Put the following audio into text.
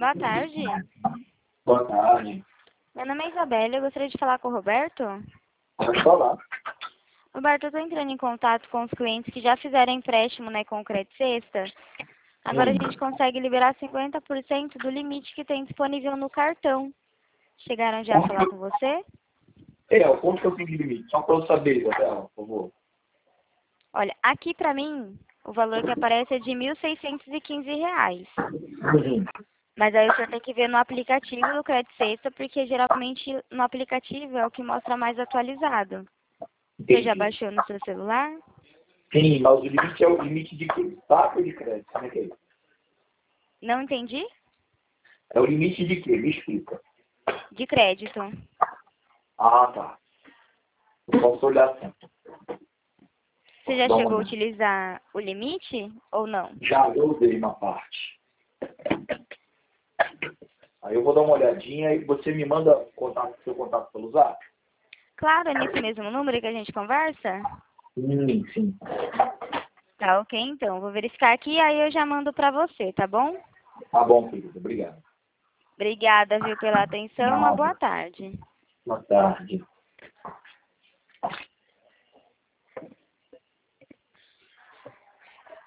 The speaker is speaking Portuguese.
Boa tarde. Boa tarde. Meu nome é Isabela, eu gostaria de falar com o Roberto. Pode falar. Roberto, eu estou entrando em contato com os clientes que já fizeram empréstimo na Concreto Sexta. Agora a gente consegue liberar 50% do limite que tem disponível no cartão. Chegaram já a falar com você? O quanto que eu tenho de limite? Só para eu saber, Isabela, por favor. Olha, aqui pra mim, o valor que aparece é de R$ 1.615. Uhum. Mas aí o senhor tem que ver no aplicativo do Crédito Sexta, porque geralmente no aplicativo é o que mostra mais atualizado. Você já baixou no seu celular? Sim, mas o limite é o limite de quê? Saco ou de crédito? Como é que é isso? Não entendi? É o limite de quê? Me explica. De crédito. Ah, tá. Eu posso olhar assim. Você já Dá uma chegou a olhada. utilizar o limite ou não? Já eu usei uma parte. Aí eu vou dar uma olhadinha e você me manda seu contato pelo Zap? Claro, é nesse mesmo número que a gente conversa? Sim. Tá, ok, então. Vou verificar aqui, aí eu já mando pra você, tá bom? Tá bom, querido. Obrigado. Obrigada, viu, pela atenção. Uma boa Nada. tarde. Boa tarde.